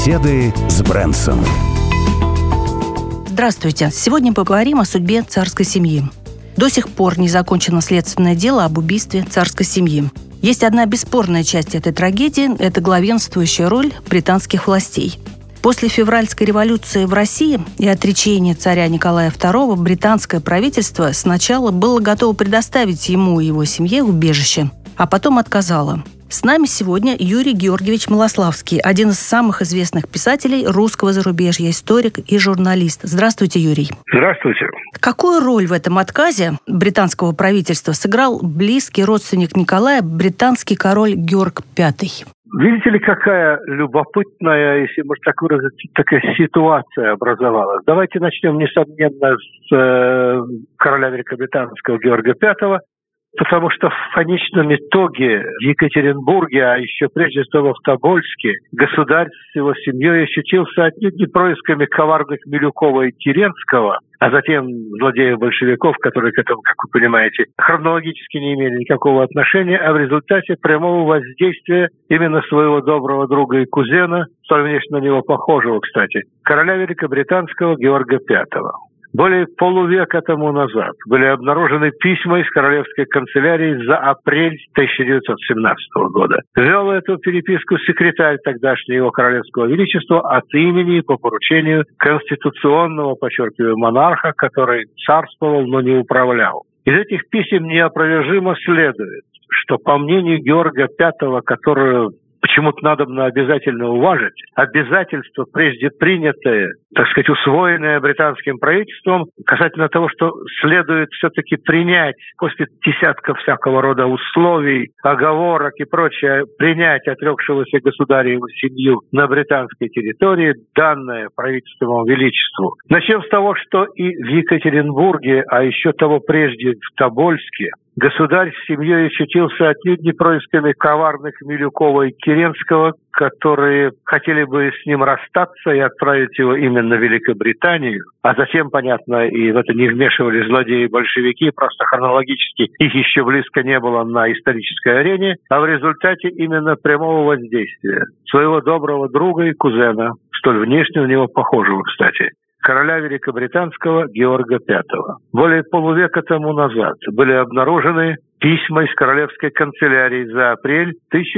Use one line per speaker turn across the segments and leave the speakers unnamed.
Беседы с Брэнсом.
Здравствуйте. Сегодня поговорим о судьбе царской семьи. До сих пор не закончено следственное дело об убийстве царской семьи. Есть одна бесспорная часть этой трагедии – это главенствующая роль британских властей. После февральской революции в России и отречения царя Николая II британское правительство сначала было готово предоставить ему и его семье убежище, а потом отказало. С нами сегодня Юрий Георгиевич Малославский, один из самых известных писателей русского зарубежья, историк и журналист. Здравствуйте, Юрий.
Здравствуйте.
Какую роль в этом отказе британского правительства сыграл близкий родственник Николая, британский король Георг V?
Видите ли, какая любопытная, если можно так выразиться, такая ситуация образовалась. Давайте начнем, несомненно, с короля великобританского Георга V, потому что в конечном итоге в Екатеринбурге, а еще прежде всего в Тобольске, государь с его семьей ощутился отнюдь не происками коварных Милюкова и Керенского, а затем злодеев-большевиков, которые к этому, как вы понимаете, хронологически не имели никакого отношения, а в результате прямого воздействия именно своего доброго друга и кузена, столь внешне на него похожего, кстати, короля великобританского Георга V. Более полувека тому назад были обнаружены письма из королевской канцелярии за апрель 1917 года. Вел эту переписку секретарь тогдашнего его королевского величества от имени и по поручению конституционного, подчеркиваю, монарха, который царствовал, но не управлял. Из этих писем неопровержимо следует, что по мнению Георга V, которое почему-то надо обязательно уважить, обязательства, прежде принятые, так сказать, усвоенные британским правительством, касательно того, что следует все-таки принять после десятков всякого рода условий, оговорок и прочее, принять отрекшегося государя и его семью на британской территории, данное правительством величеству. Начнем с того, что и в Екатеринбурге, а еще того прежде в Тобольске, государь с семьей очутился отнюдь не происками коварных Милюкова и Керенского, которые хотели бы с ним расстаться и отправить его именно в Великобританию, а затем, понятно, и в это не вмешивались злодеи-большевики, просто хронологически их еще близко не было на исторической арене, а в результате именно прямого воздействия своего доброго друга и кузена, столь внешне на него похожего, кстати, короля великобританского Георга V. Более полувека тому назад были обнаружены письма из королевской канцелярии за апрель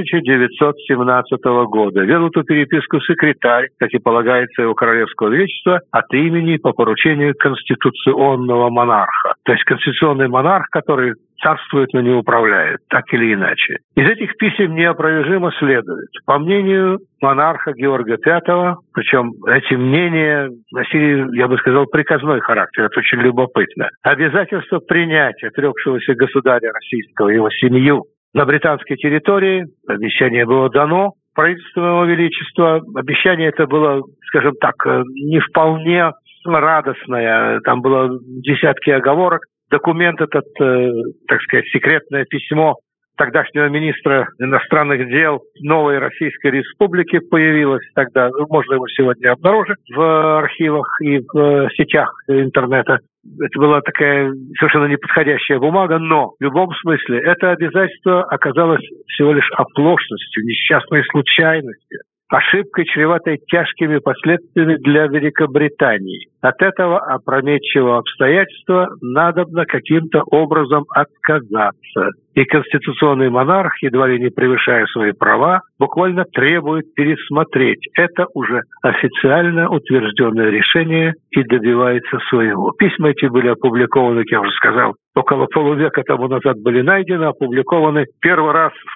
1917 года. Вел эту переписку секретарь, как и полагается его королевского величества, от имени и по поручению конституционного монарха. То есть конституционный монарх, который царствует, но не управляет, так или иначе. Из этих писем неопровержимо следует, по мнению монарха Георга V, причем эти мнения носили, я бы сказал, приказной характер, это очень любопытно, обязательство принять отрекшегося государя российского и его семью на британской территории, обещание было дано правительству его величества, обещание это было, скажем так, не вполне радостное, там было десятки оговорок. Документ этот, так сказать, секретное письмо тогдашнего министра иностранных дел новой Российской Республики появилось тогда. Можно его сегодня обнаружить в архивах и в сетях интернета. Это была такая совершенно неподходящая бумага, но в любом смысле это обязательство оказалось всего лишь оплошностью, несчастной случайностью, ошибкой, чреватой тяжкими последствиями для Великобритании. От этого опрометчивого обстоятельства надобно каким-то образом отказаться. И конституционный монарх, едва ли не превышая свои права, буквально требует пересмотреть это уже официально утвержденное решение и добивается своего. Письма эти были опубликованы, как я уже сказал, около полувека тому назад были найдены, опубликованы первый раз в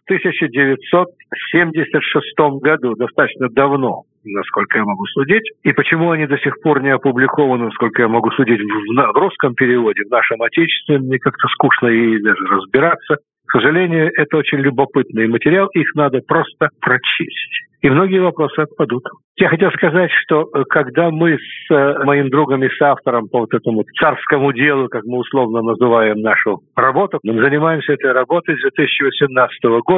1976 году, достаточно давно, насколько я могу судить. И почему они до сих пор не опубликованы, насколько я могу судить, в русском переводе, в нашем отечественном, мне как-то скучно и даже разбираться. К сожалению, это очень любопытный материал, их надо просто прочесть. И многие вопросы отпадут. Я хотел сказать, что когда мы с моим другом и соавтором по вот этому царскому делу, как мы условно называем нашу работу, мы занимаемся этой работой с 2018 года,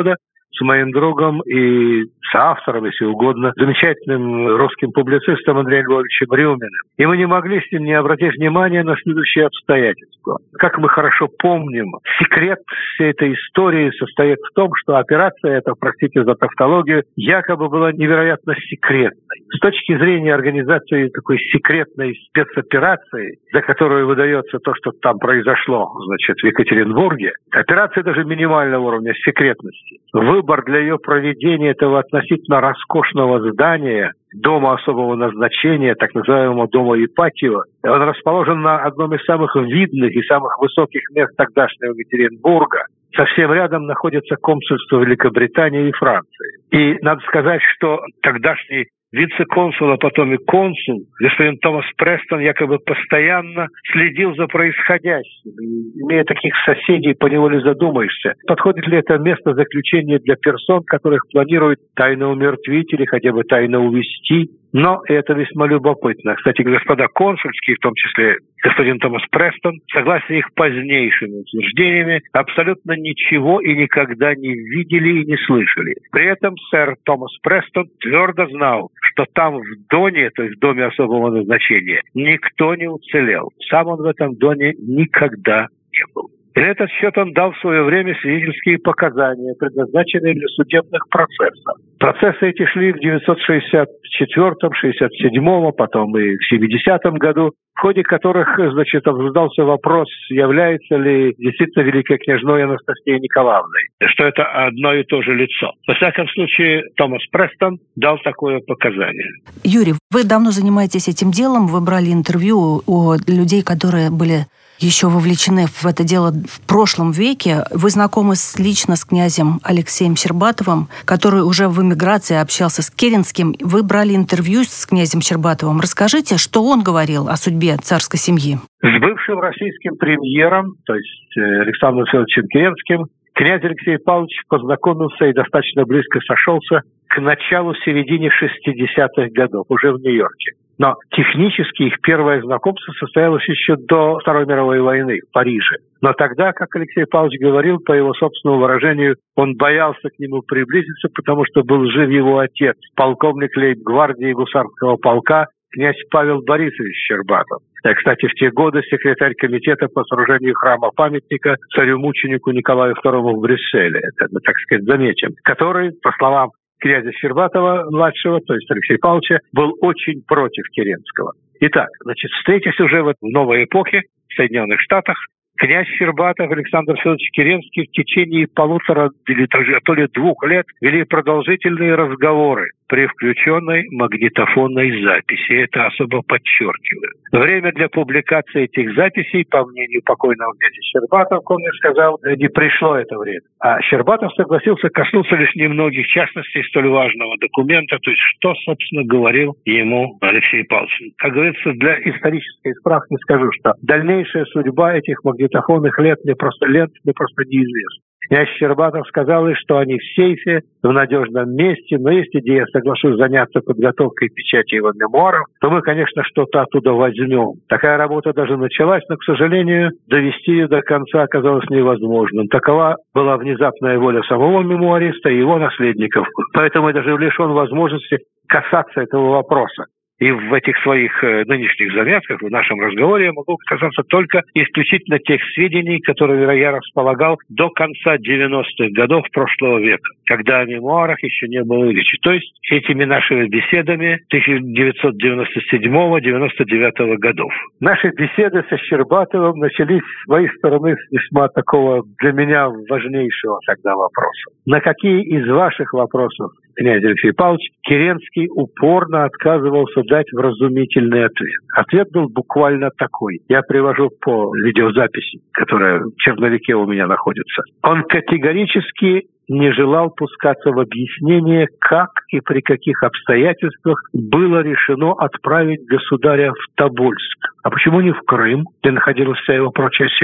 с моим другом и соавтором, если угодно, замечательным русским публицистом Андреем Львовичем Рюминым. И мы не могли с ним не обратить внимания на следующие обстоятельства. Как мы хорошо помним, секрет всей этой истории состоит в том, что операция эта, простите за тавтологию, якобы была невероятно секретной. С точки зрения организации такой секретной спецоперации, за которую выдается то, что там произошло, значит, в Екатеринбурге, операция даже минимального уровня секретности. Выбор для ее проведения этого относительно роскошного здания, дома особого назначения, так называемого дома Ипатьева, он расположен на одном из самых видных и самых высоких мест тогдашнего Екатеринбурга. Совсем рядом находится консульство Великобритании и Франции. И надо сказать, что тогдашний вице-консул, а потом и консул, господин Томас Престон, якобы постоянно следил за происходящим. И, имея таких соседей, поневоле задумаешься, подходит ли это место заключения для персон, которых планируют тайно умертвить или хотя бы тайно увезти. Но это весьма любопытно. Кстати, господа консульские, в том числе господин Томас Престон, согласно их позднейшими утверждениями, абсолютно ничего и никогда не видели и не слышали. При этом сэр Томас Престон твердо знал, что там в Доне, то есть в доме особого назначения, никто не уцелел. Сам он в этом Доне никогда не был. И на этот счет он дал в свое время свидетельские показания, предназначенные для судебных процессов. Процессы эти шли в 964-м, 67-м, потом и в 70-м году, в ходе которых, значит, обсуждался вопрос, является ли действительно великой княжной Анастасией Николаевной, что это одно и то же лицо. Во всяком случае, Томас Престон дал такое показание.
Юрий, вы давно занимаетесь этим делом, вы брали интервью у людей, которые были еще вовлечены в это дело в прошлом веке. Вы знакомы лично с князем Алексеем Щербатовым, который уже в эмиграции общался с Керенским. Вы брали интервью с князем Щербатовым. Расскажите, что он говорил о судьбе царской семьи.
С бывшим российским премьером, то есть Александром Федоровичем Керенским, князь Алексей Павлович познакомился и достаточно близко сошелся к началу-середине 60-х годов, уже в Нью-Йорке. Но технически их первое знакомство состоялось еще до Второй мировой войны в Париже. Но тогда, как Алексей Павлович говорил, по его собственному выражению, он боялся к нему приблизиться, потому что был жив его отец, полковник лейб-гвардии гусарского полка, князь Павел Борисович Щербатов. Кстати, в те годы секретарь комитета по сооружению храма-памятника царю-мученику Николаю II в Брюсселе, это мы, так сказать, заметим, который, по словам князя Щербатова-младшего, то есть Алексея Павловича, был очень против Керенского. Итак, значит, встретясь уже в новой эпохе в Соединенных Штатах, князь Щербатов, Александр Федорович Керенский в течение 1,5 или то ли 2 лет вели продолжительные разговоры при включенной магнитофонной записи. Это особо подчеркиваю. Время для публикации этих записей, по мнению покойного князя Щербатова, он мне сказал, не пришло это время. А Щербатов согласился коснуться лишь немногих частностей столь важного документа, то есть что, собственно, говорил ему Алексей Павлович. Как говорится, для исторической справки скажу, что дальнейшая судьба этих магнитофонных лент мне просто неизвестна. Князь Щербатов сказал, что они в сейфе, в надежном месте, но если я соглашусь заняться подготовкой печати его мемуаров, то мы, конечно, что-то оттуда возьмем. Такая работа даже началась, но, к сожалению, довести ее до конца оказалось невозможным. Такова была внезапная воля самого мемуариста и его наследников. Поэтому я даже лишен возможности касаться этого вопроса. И в этих своих нынешних заметках, в нашем разговоре, я могу касаться только исключительно тех сведений, которые я располагал до конца 90-х годов прошлого века, когда о мемуарах еще не было речи. То есть этими нашими беседами 1997-99 годов. Наши беседы со Щербатовым начались с моей стороны с весьма такого для меня важнейшего тогда вопроса. На какие из ваших вопросов, князь Алексей Павлович, Керенский упорно отказывался дать вразумительный ответ? Ответ был буквально такой. Я привожу по видеозаписи, которая в черновике у меня находится. Он категорически не желал пускаться в объяснение, как и при каких обстоятельствах было решено отправить государя в Тобольск. А почему не в Крым, где находилась вся его прочая семья?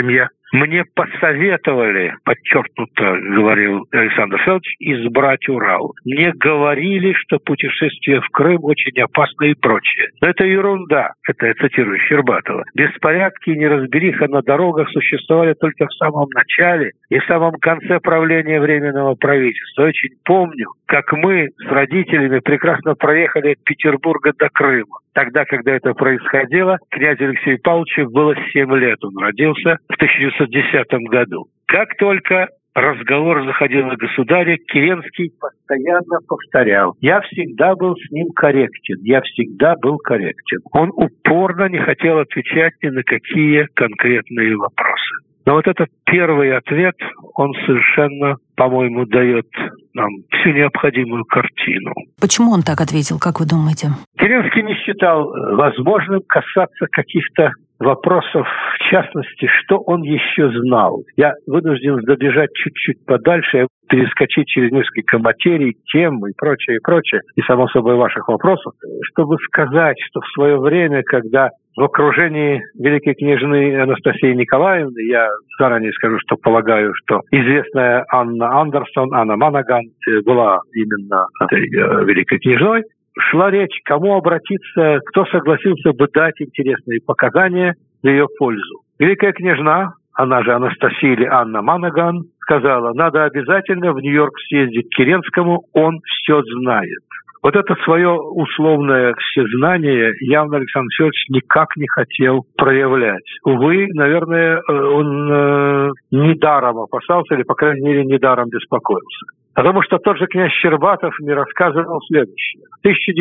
Мне посоветовали, подчеркнуто говорил Александр Федорович, избрать Урал. Мне говорили, что путешествие в Крым очень опасно и прочее. Но это ерунда, это я цитирую Щербатова. Беспорядки и неразбериха на дорогах существовали только в самом начале и в самом конце правления Временного правительства. Я очень помню, как мы с родителями прекрасно проехали от Петербурга до Крыма. Тогда, когда это происходило, князю Алексею Павловичу было 7 лет. Он родился в 1910 году. Как только разговор заходил о государе, Керенский постоянно повторял: «Я всегда был с ним корректен, я всегда был корректен». Он упорно не хотел отвечать ни на какие конкретные вопросы. Но вот этот первый ответ, он совершенно, по-моему, дает нам всю необходимую картину.
Почему он так ответил, как вы думаете?
Керенский не считал возможным касаться каких-то вопросов, в частности, что он еще знал. Я вынужден забежать чуть-чуть подальше, перескочить через несколько материй, тем и прочее, и, само собой, ваших вопросов, чтобы сказать, что в свое время, когда в окружении великой княжны Анастасии Николаевны, я заранее скажу, что полагаю, что известная Анна Андерсон, Анна Манаган была именно этой великой княжной, шла речь, кому обратиться, кто согласился бы дать интересные показания в ее пользу. Великая княжна, она же Анастасия или Анна Манаган, сказала: надо обязательно в Нью-Йорк съездить к Керенскому, он все знает. Вот это свое условное всезнание явно Александр Федорович никак не хотел проявлять. Увы, наверное, он недаром опасался, или, по крайней мере, недаром беспокоился. Потому что тот же князь Щербатов мне рассказывал следующее. В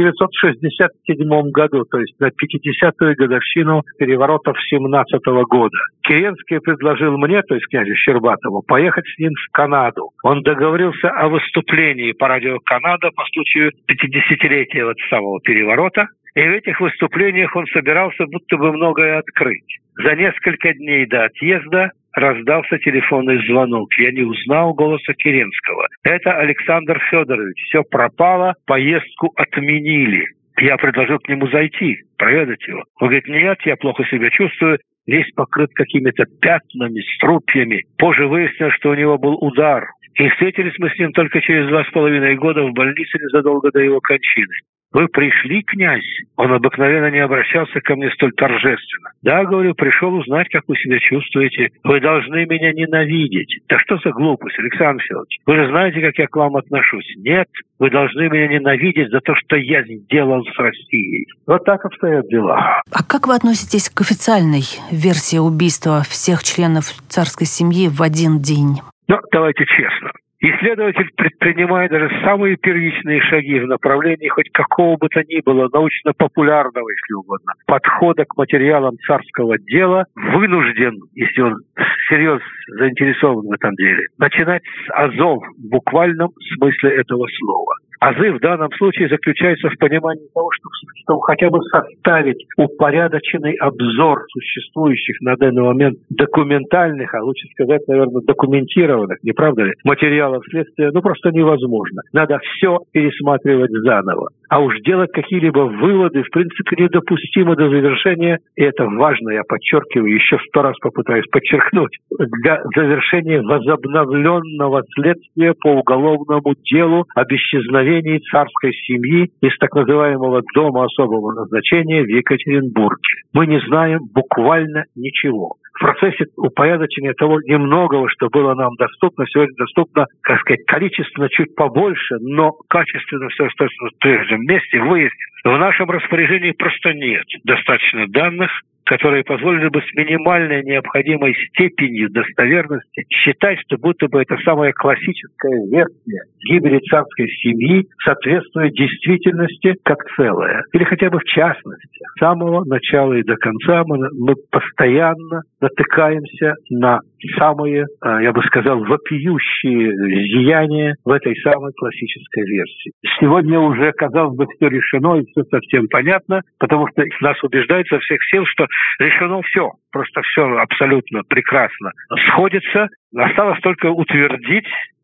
1967 году, то есть на 50-ю годовщину переворотов 17-го года, Керенский предложил мне, то есть князю Щербатову, поехать с ним в Канаду. Он договорился о выступлении по радио Канада по случаю 50-летия вот самого переворота. И в этих выступлениях он собирался будто бы многое открыть. За несколько дней до отъезда раздался телефонный звонок. Я не узнал голоса Керенского. Это Александр Федорович. Все пропало, поездку отменили. Я предложил к нему зайти, проведать его. Он говорит: нет, я плохо себя чувствую, весь покрыт какими-то пятнами, струпьями. Позже выяснилось, что у него был удар. И встретились мы с ним только через 2,5 года в больнице незадолго до его кончины. Вы пришли, князь? Он обыкновенно не обращался ко мне столь торжественно. Да, говорю, пришел узнать, как вы себя чувствуете. Вы должны меня ненавидеть. Да что за глупость, Александр Федорович? Вы же знаете, как я к вам отношусь. Нет, вы должны меня ненавидеть за то, что я сделал с Россией. Вот так обстоят дела.
А как вы относитесь к официальной версии убийства всех членов царской семьи в один день?
Ну, давайте честно. Исследователь предпринимает даже самые первичные шаги в направлении хоть какого бы то ни было научно-популярного, если угодно, подхода к материалам царского дела, вынужден, если он всерьез заинтересован в этом деле, начинать с азов в буквальном смысле этого слова. Азы в данном случае заключаются в понимании того, что хотя бы составить упорядоченный обзор существующих на данный момент документальных, а лучше сказать, наверное, документированных, не правда ли, материалов следствия, просто невозможно. Надо все пересматривать заново. А уж делать какие-либо выводы, в принципе, недопустимо до завершения, и это важно, я подчеркиваю, еще 100 раз попытаюсь подчеркнуть, для завершения возобновленного следствия по уголовному делу об исчезновении царской семьи из так называемого дома особого назначения в Екатеринбурге. Мы не знаем буквально ничего. В процессе упорядочения того немногого, что было нам доступно, сегодня доступно, как сказать, количественно чуть побольше, но качественно все остается в прежнем месте, выяснилось. В нашем распоряжении просто нет достаточно данных, которые позволили бы с минимальной необходимой степенью достоверности считать, что будто бы это самая классическая версия гибели царской семьи соответствует действительности как целое. Или хотя бы в частности. С самого начала и до конца мы постоянно натыкаемся на самые, я бы сказал, вопиющие зияния в этой самой классической версии. Сегодня уже, казалось бы, все решено и все совсем понятно, потому что нас убеждают со всех сил, что решено все. Просто все абсолютно прекрасно сходится. Осталось только утвердить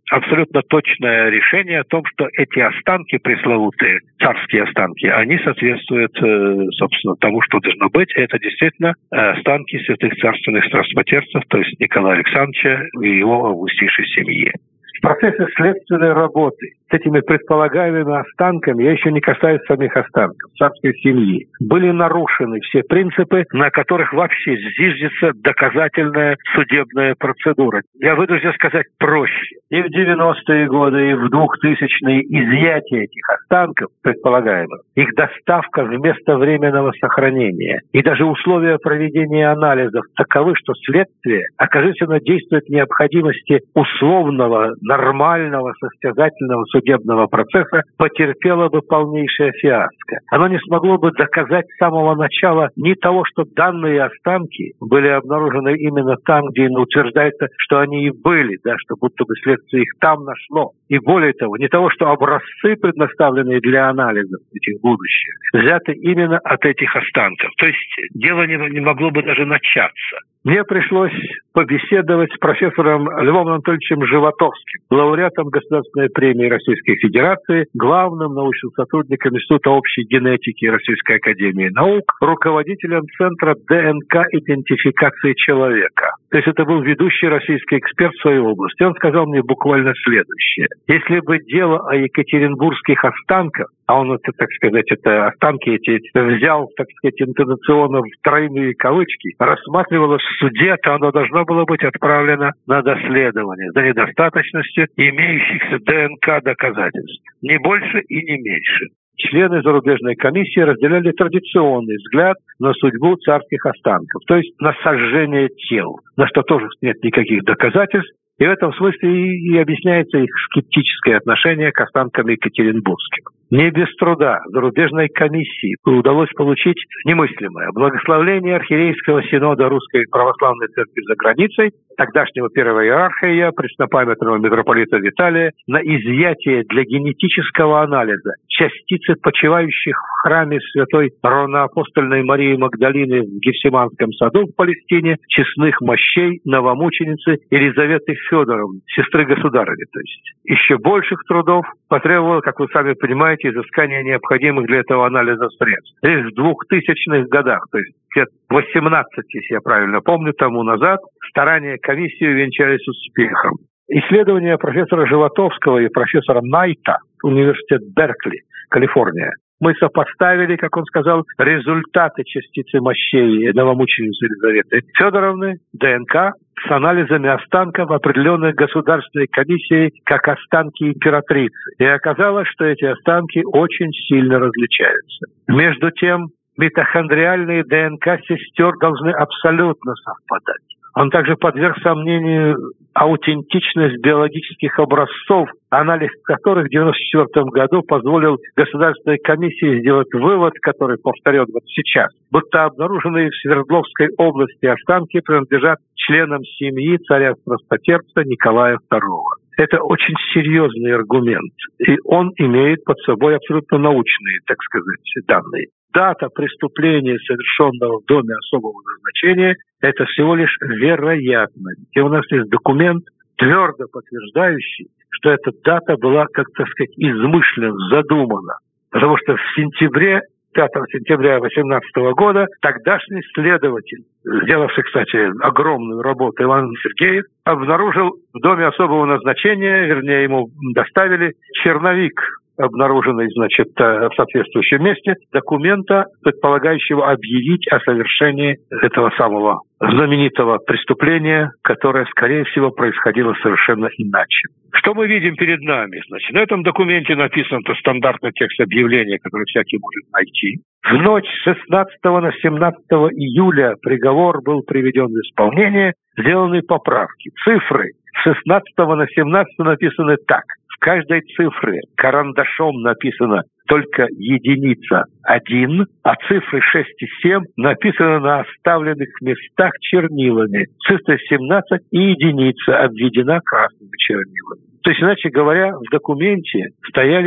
абсолютно точное решение о том, что эти останки, пресловутые царские останки, они соответствуют, собственно, тому, что должно быть. Это действительно останки святых царственных страстотерцев, то есть Николая Александровича и его августейшей семьи. В процессе следственной работы с этими предполагаемыми останками, я еще не касаюсь самих останков, царской семьи, были нарушены все принципы, на которых вообще зиждется доказательная судебная процедура. Я вынужден сказать проще. И в 90-е годы, и в 2000-е изъятие этих останков, предполагаемых, их доставка в место временного сохранения и даже условия проведения анализов таковы, что следствие окончательно действует в необходимости условного, нормального, состязательного судебного процесса, потерпело бы полнейшее фиаско. Оно не смогло бы доказать с самого начала ни того, что данные останки были обнаружены именно там, где утверждается, что они и были, да, что будто бы следствие их там нашло. И более того, не того, что образцы, предоставленные для анализов этих будущих, взяты именно от этих останков. То есть дело не могло бы даже начаться. Мне пришлось побеседовать с профессором Львом Анатольевичем Животовским, лауреатом Государственной премии Российской Федерации, главным научным сотрудником Института общей генетики Российской академии наук, руководителем Центра ДНК-идентификации человека. То есть это был ведущий российский эксперт в своей области. Он сказал мне буквально следующее. Если бы дело о екатеринбургских останках, а он, это, так сказать, это останки эти взял, так сказать, интонационно в тройные кавычки, рассматривалось в суде, то оно должно было быть отправлено на доследование за недостаточностью имеющихся ДНК доказательств. Не больше и не меньше. Члены зарубежной комиссии разделяли традиционный взгляд на судьбу царских останков, то есть на сожжение тел, на что тоже нет никаких доказательств. И в этом смысле и объясняется их скептическое отношение к останкам екатеринбургским. Не без труда зарубежной комиссии удалось получить немыслимое благословление архиерейского синода Русской Православной Церкви за границей, тогдашнего первого иерархия, преснопамятного митрополита Виталия, на изъятие для генетического анализа частицы почивающих в храме святой равноапостольной Марии Магдалины в Гефсиманском саду в Палестине честных мощей новомученицы Елизаветы Федоровны, сестры государыни. То есть еще больших трудов потребовало, как вы сами понимаете, изыскание необходимых для этого анализа средств. Лишь в 2000-х годах, то есть лет 18, если я правильно помню, тому назад, старания комиссии увенчались успехом. Исследования профессора Животовского и профессора Найта, университет Беркли, Калифорния, мы сопоставили, как он сказал, результаты частицы мощей новомученицы Елизаветы Федоровны, ДНК, с анализами останков, определенных Государственной комиссией как останки императрицы. И оказалось, что эти останки очень сильно различаются. Между тем, митохондриальные ДНК сестер должны абсолютно совпадать. Он также подверг сомнению аутентичность биологических образцов, анализ которых в 1994 году позволил Государственной комиссии сделать вывод, который повторен вот сейчас, будто обнаруженные в Свердловской области останки принадлежат членам семьи царя-страстотерпца Николая II. Это очень серьезный аргумент, и он имеет под собой абсолютно научные, так сказать, данные. Дата преступления, совершенного в доме особого назначения, это всего лишь вероятность. И у нас есть документ, твердо подтверждающий, что эта дата была, как, так сказать, измышленно, задумана. Потому что в сентябре, 5 сентября 2018 года, тогдашний следователь, сделавший, кстати, огромную работу, Иван Сергеев, обнаружил в доме особого назначения, вернее, ему доставили черновик, обнаруженный, значит, в соответствующем месте, документа, предполагающего объявить о совершении этого самого знаменитого преступления, которое, скорее всего, происходило совершенно иначе. Что мы видим перед нами? Значит, на этом документе написан стандартный текст объявления, который всякий может найти. В ночь с 16 на 17 июля приговор был приведен в исполнение, сделаны поправки. Цифры с 16 на 17 написаны так. В каждой цифре карандашом написано только единица 1, а цифры 6 и 7 написаны на оставленных местах чернилами. Цифра 17 и единица обведена красными чернилами. То есть, иначе говоря, в документе стояли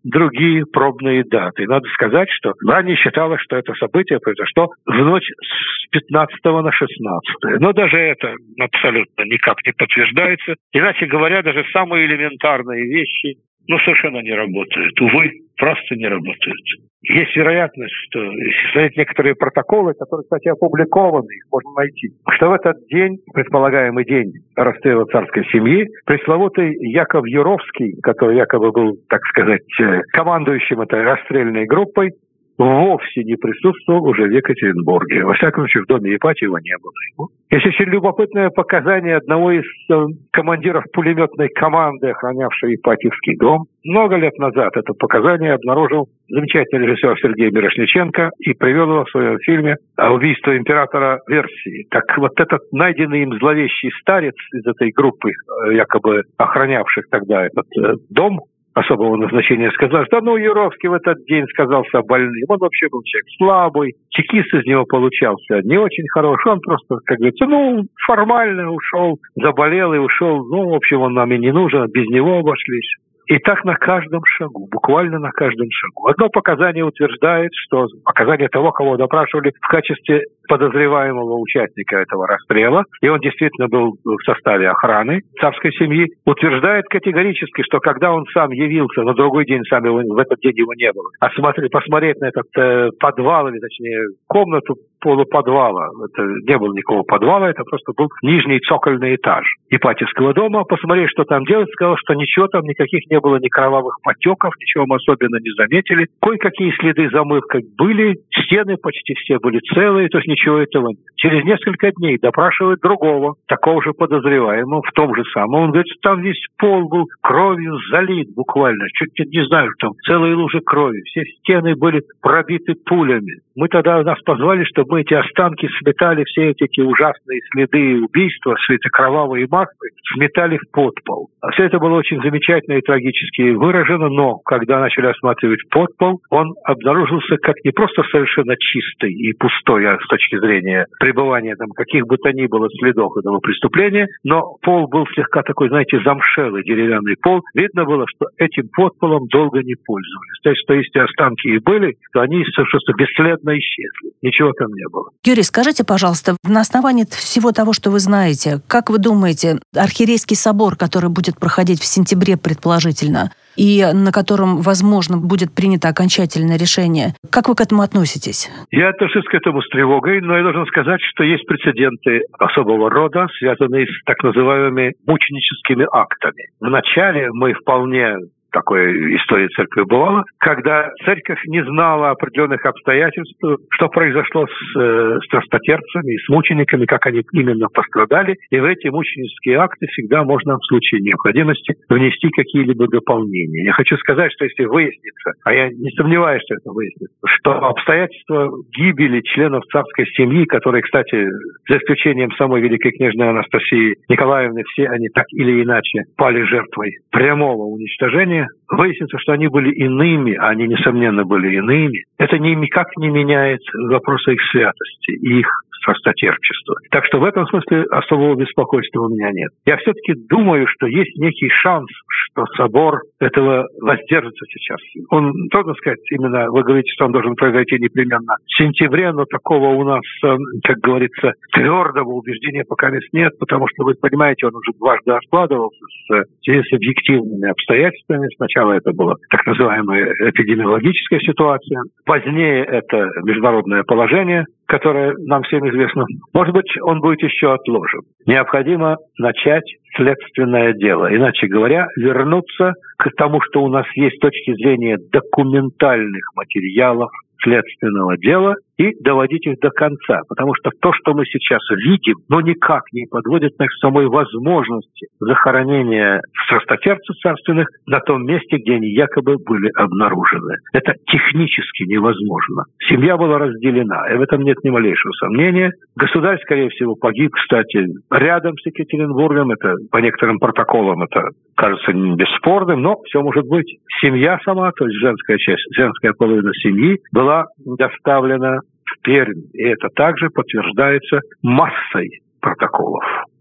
другие пробные даты. И надо сказать, что ранее считалось, что это событие произошло в ночь с 15 на 16. Но даже это абсолютно никак не подтверждается. Иначе говоря, даже самые элементарные вещи совершенно не работают. Увы, просто не работают. Есть вероятность, что, если смотреть некоторые протоколы, которые, кстати, опубликованы, их можно найти, что в этот день, предполагаемый день расстрела царской семьи, пресловутый Яков Юровский, который якобы был, так сказать, командующим этой расстрельной группой, вовсе не присутствовал уже в Екатеринбурге. Во всяком случае, в доме Ипатьева его не было. Есть очень любопытное показание одного из командиров пулеметной команды, охранявшей Ипатьевский дом. Много лет назад это показание обнаружил замечательный режиссер Сергей Мирошниченко и привел его в своем фильме «Убийство императора Версии». Так вот этот найденный им зловещий старец из этой группы, якобы охранявших тогда этот дом, особого назначения, сказал, что Юровский в этот день сказался больным. Он вообще был человек слабый, чекист из него получался не очень хороший. Он просто, как говорится, формально ушел, заболел и ушел. В общем, он нам и не нужен, без него обошлись. И так на каждом шагу, буквально на каждом шагу. Одно показание утверждает, что показание того, кого допрашивали в качестве подозреваемого участника этого расстрела, и он действительно был в составе охраны царской семьи, утверждает категорически, что когда он сам явился, на другой день в этот день его не было, посмотреть на этот подвал, или точнее комнату полуподвала, это не было никакого подвала, это просто был нижний цокольный этаж Ипатьевского дома, посмотреть, что там делать, сказал, что ничего там никаких не было, ни кровавых потеков, ничего мы особенно не заметили. Кое-какие следы замывок были, стены почти все были целые, то есть ничего этого нет. Через несколько дней допрашивают другого, такого же подозреваемого, в том же самом. Он говорит, что там весь пол был кровью залит буквально, чуть не знаю, там целые лужи крови, все стены были пробиты пулями. Мы тогда нас позвали, чтобы мы эти останки сметали, все эти ужасные следы убийства, все эти кровавые массы, сметали в подпол. Все это было очень замечательно и трагически выражено, но когда начали осматривать подпол, он обнаружился как не просто совершенно чистый и пустой с точки зрения пребывания там каких бы то ни было следов этого преступления, но пол был слегка такой, знаете, замшелый деревянный пол. Видно было, что этим подполом долго не пользовались. То есть, что если останки и были, то они совершенно бесследно исчезли. Ничего там не было.
Юрий, скажите, пожалуйста, на основании всего того, что вы знаете, как вы думаете, Архиерейский собор, который будет проходить в сентябре, предположительно, и на котором, возможно, будет принято окончательное решение, как вы к этому относитесь?
Я отношусь к этому с тревогой, но я должен сказать, что есть прецеденты особого рода, связанные с так называемыми мученическими актами. Вначале мы вполне... Такой история церкви бывало, когда церковь не знала определенных обстоятельств, что произошло с страстотерпцами и с мучениками, как они именно пострадали. И в эти мученические акты всегда можно в случае необходимости внести какие-либо дополнения. Я хочу сказать, что если выяснится, а я не сомневаюсь, что это выяснится, что обстоятельства гибели членов царской семьи, которые, кстати, за исключением самой великой княжны Анастасии Николаевны, все они так или иначе пали жертвой прямого уничтожения, выяснится, что они были иными, а они, несомненно, были иными, это никак не меняет вопроса их святости и их страстотерпчества. Так что в этом смысле особого беспокойства у меня нет. Я все-таки думаю, что есть некий шанс, что собор этого воздержится сейчас. Он, трудно сказать, именно вы говорите, что он должен произойти непременно в сентябре, но такого у нас, как говорится, твердого убеждения пока нет, потому что, вы понимаете, он уже дважды откладывался в связи с объективными обстоятельствами. Сначала это была так называемая эпидемиологическая ситуация, позднее это международное положение, которое нам всем известно. Может быть, он будет еще отложен. Необходимо начать следственное дело. Иначе говоря, вернуться к тому, что у нас есть с точки зрения документальных материалов следственного дела, и доводить их до конца. Потому что то, что мы сейчас видим, никак не подводит нас к самой возможности захоронения страстотерпцев царственных на том месте, где они якобы были обнаружены. Это технически невозможно. Семья была разделена, и в этом нет ни малейшего сомнения. Государь, скорее всего, погиб, кстати, рядом с Екатеринбургом. Это по некоторым протоколам это кажется бесспорным, но все может быть. Семья сама, то есть женская часть, женская половина семьи, была доставлена в Пермь. И это также подтверждается массой протоколов.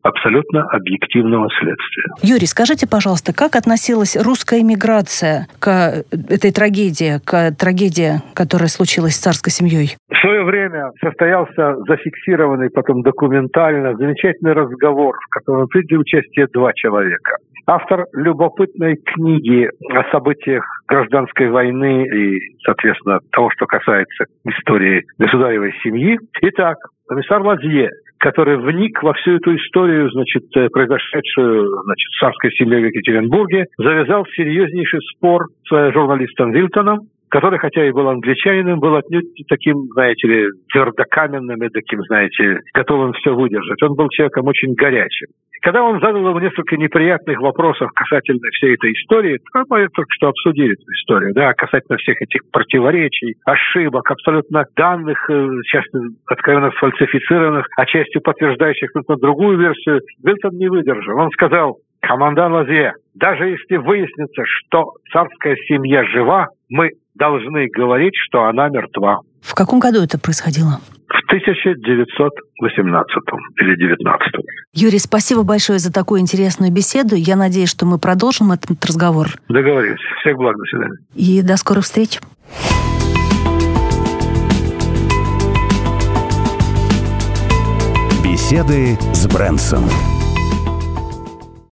абсолютно объективного следствия.
Юрий, скажите, пожалуйста, как относилась русская эмиграция к этой трагедии, которая случилась с царской семьей?
В свое время состоялся зафиксированный потом документально замечательный разговор, в котором приняли участие 2 человека. Автор любопытной книги о событиях гражданской войны и, соответственно, того, что касается истории государевой семьи. Итак, комиссар Лазье, который вник во всю эту историю, произошедшую, в царской семье в Екатеринбурге, завязал серьезнейший спор с журналистом Вилтоном, который, хотя и был англичанином, был отнюдь таким, твердокаменным и таким, готовым все выдержать. Он был человеком очень горячим. Когда он задал ему несколько неприятных вопросов касательно всей этой истории, мы только что обсудили эту историю, касательно всех этих противоречий, ошибок, абсолютно данных, часто откровенно сфальсифицированных, а частью подтверждающих другую версию, Вилтон не выдержал. Он сказал: «Командан Лазье, даже если выяснится, что царская семья жива, мы должны говорить, что она мертва».
В каком году это происходило?
В 1918 или 19.
Юрий, спасибо большое за такую интересную беседу. Я надеюсь, что мы продолжим этот разговор.
Договорились. Всех благ. До свидания.
И до скорых встреч.
Беседы с Брэнсом.